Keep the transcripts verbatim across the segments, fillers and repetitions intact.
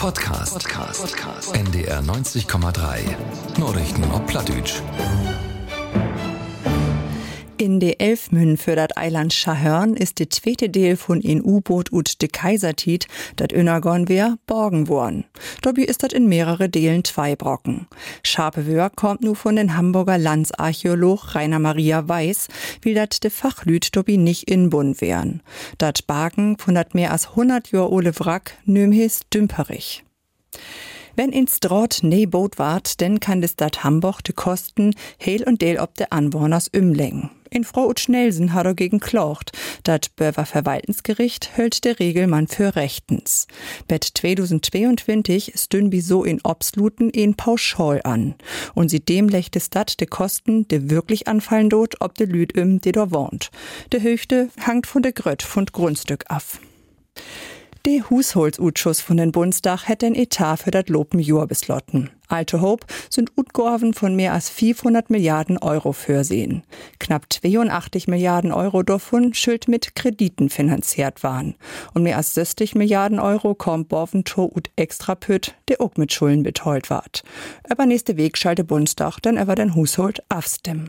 Podcast. Podcast. Podcast. N D R neunzig Komma drei. Nachrichten auf Plattdeutsch. In de Elfmünden für dat Eiland Schahörn ist de zweite Deel von een U-Boot ut de Kaisertiet, dat Önergon wär, borgen worden. Dobby ist dat in mehrere Deelen zwei Brocken. Scharpe Wör kommt nu von den Hamburger Landsarchäolog Rainer Maria Weiß, will dat de Fachlüt Dobby nicht in Bund wären. Dat Bargen von dat mehr als hundert Jahr ole Wrack nüm his dümperig. Wenn ins Drott ne Boot wart, denn kann des dat Hamburg de Kosten heil und deel ob de Anwohners umlengen. In Frau ut Schnelsen hat er gegen klocht, dat Böver Verwaltensgericht hölt de Regelmann für rechtens. Bet zweitausendzweiundzwanzig stün bi so in Obsluten in Pauschal an. Und sie dem lechte Stat de Kosten, de wirklich anfallen dort, ob de Lüd im, de do wohnt. De Höchte hangt von de Grött von Grundstück af. Der Haushaltsausschuss von den Bundestag hätte ein Etat für das lopen Jahr beslotten. Alte Hope sind Utgorven von mehr als vierhundert Milliarden Euro fürsehen. Knapp zweiundachtzig Milliarden Euro davon schuld mit Krediten finanziert waren. Und mehr als sechzig Milliarden Euro kommt Borventor ut Extrapüt, der auch mit Schulden betreut ward. Aber nächste Weg schalte Bundestag dann über den Haushalt abstimmen.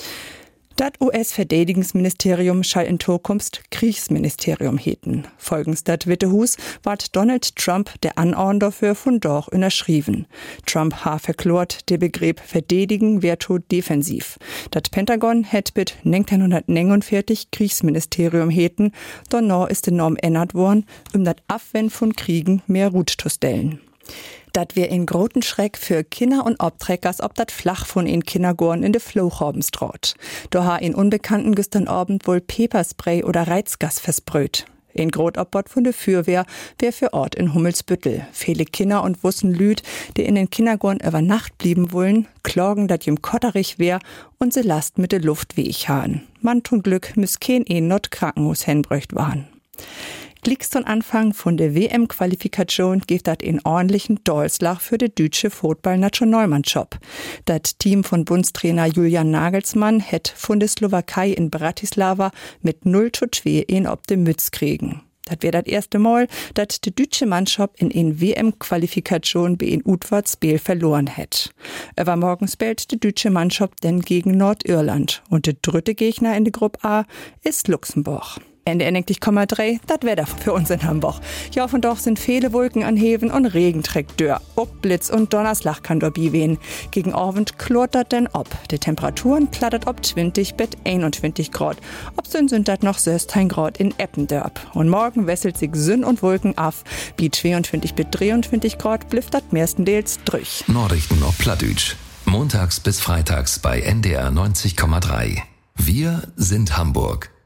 Das U S-Verteidigungsministerium schall in Zukunft Kriegsministerium heten. Folgens dat Witte Hus ward Donald Trump der Anordnung dafür von doch unterschrieben. Trump ha verklort de Begriff Verteidigen werto defensiv. Dat Pentagon het mit neunzehnhundertneunundvierzig Kriegsministerium heten, donno ist de Norm ändert worden, um dat Abwend von Kriegen mehr Ruht zu stellen. Dat wär in groten Schreck für Kinder und Obtreckers, ob dat flach von in Kindergorn in de Flohorben straut. Do ha in Unbekannten gestern Abend wohl Peperspray oder Reizgas versprüht. In Grotobbot von de Fürwehr wär für Ort in Hummelsbüttel. Viele Kinder und Wussen Lüd, die in den Kindergorn über Nacht blieben wollen, klagen, dat jem kotterig wär und se Last mit de Luft wie ich han. Man tun Glück, mis kein eh not Krankenhaus henbrücht waren. Glicks zum Anfang von der W M-Qualifikation gibt dat in ordentlichen Dolslach für de deutsche Football-Nationalmannschaft. Dat Team von Bundestrainer Julian Nagelsmann het von der Slowakei in Bratislava mit null zu zwei in ob de Mütz kriegen. Dat wär dat erste Mal, dat de deutsche Mannschaft in en W M-Qualifikation bei en Utwärtsspiel verloren het. Übermorgen spielt de deutsche Mannschaft denn gegen Nordirland und de dritte Gegner in der Gruppe A ist Luxemburg. N D R neunzig Komma drei, das wär da für uns in Hamburg. Ja, von doch sind viele Wolken an Heven und Regen trägt Dörr. Ob Blitz und Donnerslach kann dorbi wehen. Gegen Abend klort dat denn ob. Die Temperaturen plattert ob zwanzig bis einundzwanzig Grad. Ob sind sind dat noch sechzehn Grad in Eppendörp. Und morgen wesselt sich Sünn und Wolken af. Wie zweiundzwanzig bis dreiundzwanzig Grad blifft dat mestendeels durch. Nachrichten auf Plattdeutsch. Montags bis freitags bei N D R neunzig Komma drei. Wir sind Hamburg.